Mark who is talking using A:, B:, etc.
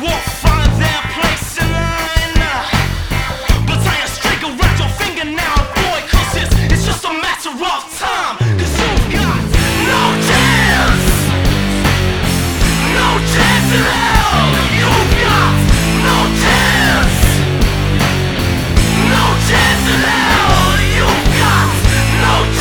A: won't find their place in line. But tie a string around your finger now, boy, 'cause it's just a matter of time.